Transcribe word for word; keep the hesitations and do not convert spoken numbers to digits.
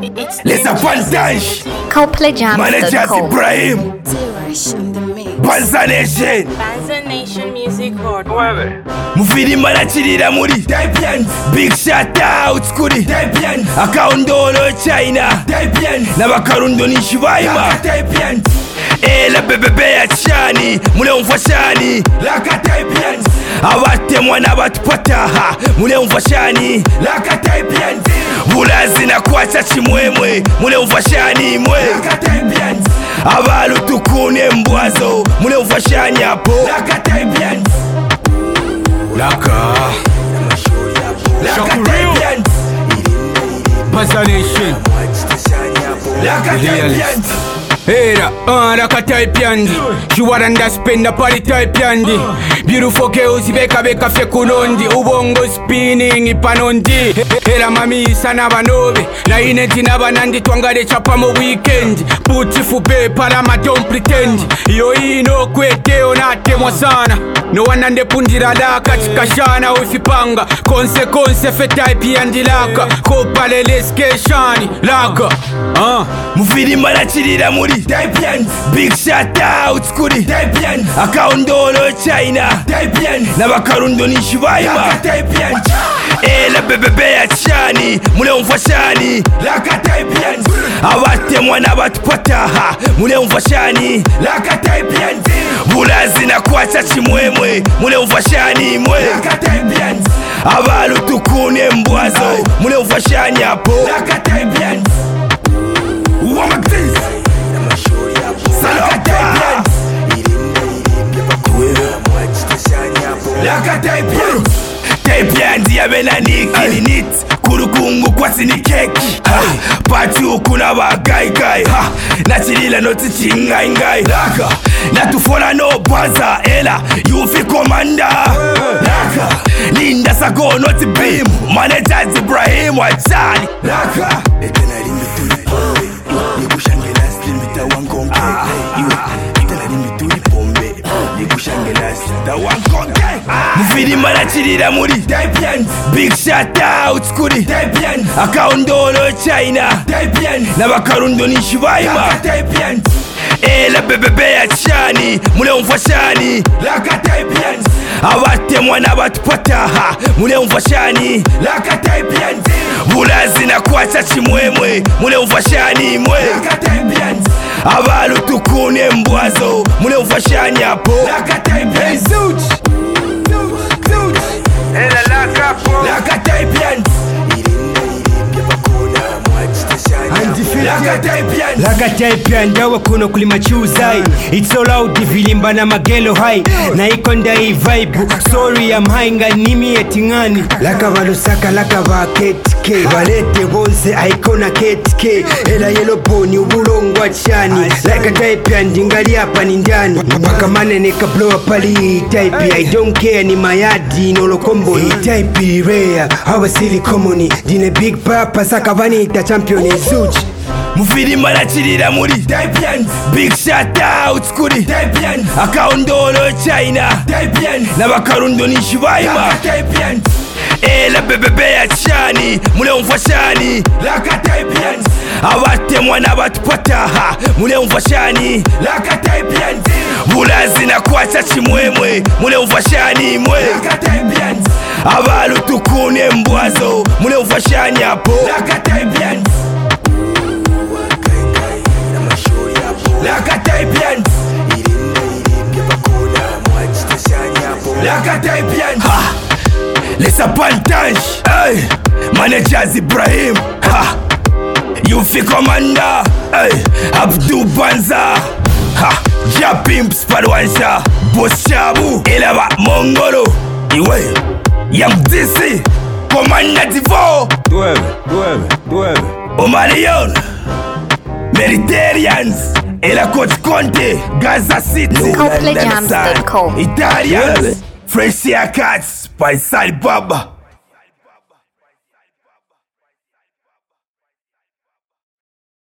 Les avantages. CoPlayJams dot Manager com. Ibrahim. Banza Nation. Banza Nation Music Board. Mufiri manachirira muri Taipians. Big shout out kuri Taipians. Akaundolo China Taipians. Nabakarundo nishibaima Taipians. Ela bebebe ya chani mule umfashani Laka Taipians. Abate mwana batupataha mule umfashani Laka Taipians. Bulazi na kwacha chimwemwe mule umfashani mwe Laka Taipians. Abalu tukune mbwazo mule umfashani hapo Laka Taipians. Laka Laka Taipians. Banza Nation. Laka Taipians. Era, uh, Laka Taipians. You are underspend the party Taipians. Beautiful girls, beka beka fye kunondi. Ubongo spinning ipanondi. Era mami sana banobe. Na ineti na banandi twangale chapa mo weekend. Beautiful babe, palama don't pretend. Yo ino kwete onate mwa sana. No wanande punjira laka chikashana usipanga. Konse konse fe Taipians laka. Kopale leskeshani laka. Uh. Mufiri manachirira muri Taipians. Big shout out kuri Taipians. Akaundolo China Taipians. Nabakarundo nishibaima Taipians. Ela bebebe ya chani mule umfashani Laka Taipians. Abate mwana batupataha mule umfashani Laka Taipians. Bulazi na kwacha chimwemwe mule umfashani mwe Laka Taipians. Abalu tukune mbwazo mule umfashani hapo Laka Taipians. Uwamaktis Laka Taipians. Laka Taipians. Taipians ya belaniki ni nit kurukungu kwa sini keki Pachu kuna ba gai gai Nachilila noti chingai ngai Laka Natufola no baza ela Yufi komanda Laka Linda sako noti beam Manager Ibrahim wachani Laka Etena limbi tuli pombe Nikushangela slimita wangonke Etena limbi tuli pombe Nikushangela slimita wangonke Mufiri manachirira muri Taipians. Big shout out kuri Taipians. Akaundolo China Taipians. Nabakarundo nishibaima Taipians. Ela bebebe ya chani mule umfashani Laka Taipians. Abate mwana batupataha mule umfashani Laka Taipians. Bulazi na kwacha chimwemwe mule umfashani mwe Laka Taipians. Abalu tukune mbwazo mule umfashani hapo Laka Taipians. Ela Laka po Laka Taipians. Laka Taipians. Laka Taipians dawa kuno kulima chuzai. It's all out vilimba na magelo high. Na iko ndai vibe. Sorry I'm high nga nimi etingani. Laka valusaka laka va ketike. Valete bonse aikona ketike. Ela yellow pony ubulongwa chani. Laka Taipians ingali hapa ni ndani. Mpaka manene ka blow up ali type. I don't care ni mayadi nolo combo. Hii type rare. Hawa sili common. Dine big papa saka vani ita champion Zuchi. Mufiri manachirira muri Taipians. Big shout out kuri Taipians. Akaundolo China Taipians. Nabakarundo nishibaima Taipians. Ela bebebe ya chani mule umfashani Laka Taipians. Abate mwana batupataha mule umfashani Laka Taipians. Bulazi na kwacha chimwemwe mule umfashani mwe Laka Taipians. Abalu tukune mbwazo mule umfashani hapo Laka Taipians. Laka Taipians. Laka Taipians. Ha. Les avantages. Hey. Manager Ibrahim. Ha. Yufi komanda. Hey. Abdu Banza. Ha. Japimps Parwansha. Boss Chabu. Elaba Mongolo. Iwe. Young D C. Komanda Divo. Dueve, dueve, dueve. Omarion. Mediterraneans. Ela Coach Conte, Gaza City, CoPlayJams dot com. Italians, Fresh Cats, by Sal Baba.